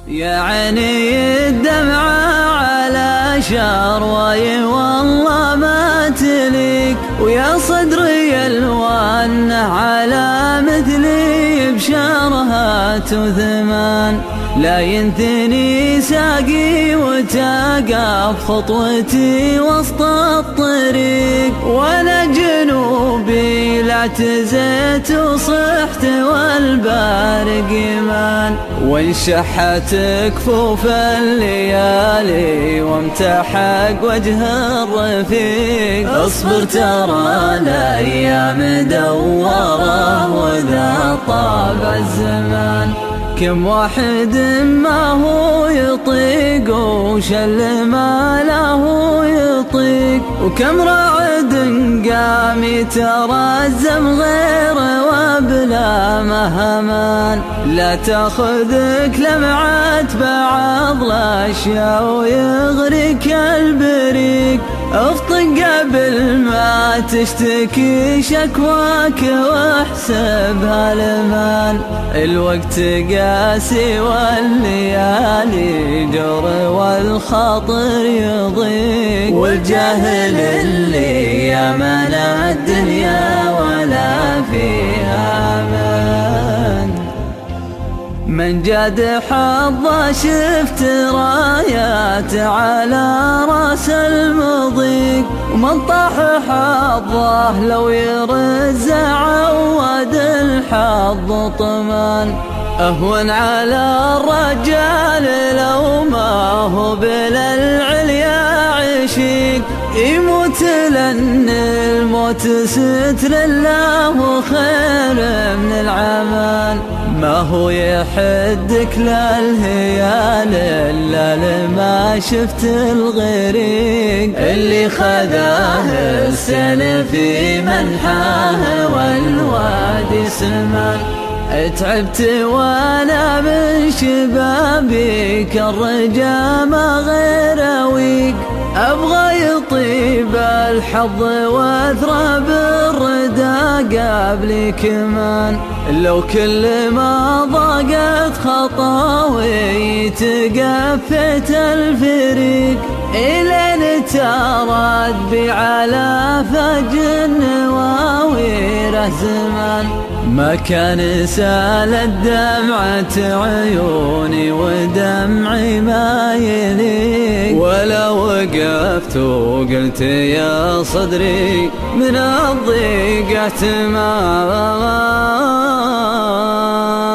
يا عيني الدمعة على شروي والله ما تليك، ويا صدري الوانه على مثلي بشرها تثمان. لا ينثني ساقي وتقف خطوتي وسط الطريق، وانا جنوبي لا اعتزيت وصحت والبارق يمان. وانشحت كفوف الليالي وامتحق وجه الرفيق، اصبر ترى الايام دوره وذا طابع الزمان. كم واحد ما هو يطيق وشل ما له يطيق، وكم راعد قام يترزم غير وبلا مهمان. لا تاخذك لمعات بعض الاشياء ويغريك البريق، افطق قبل ما تشتكي شكواك واحسبها المال. الوقت قاسي والليالي جور والخاطر يضيق، والجاهل اللي يمن الدنيا ولا فيها من. من جاد حظه شفت رايات على راس المضيق، ومن طاح حظه لو يرز عود الحظ طمان. اهون على الرجال لو ما هو بلا العليا عشيق، يموت لأن الموت ستر الله خير من العمان. ما هو يحدك للهيال إلا لما شفت الغريق، اللي خذاه السيل في منحاه والوادي سمان. تعبت وانا من شبابي كالرجا ما غير ويق، ابغى يطيب الحظ واثرى بالردى قبلي كمان. لو كل ما ضاقت خطاوي تقفت الفريق، إلين ترد بي على فجر نواويره زمان. ما كان سالت دمعة عيوني ودمعي ما يليق، ولا وقفت وقلت يا صدري من الضيق احتمال.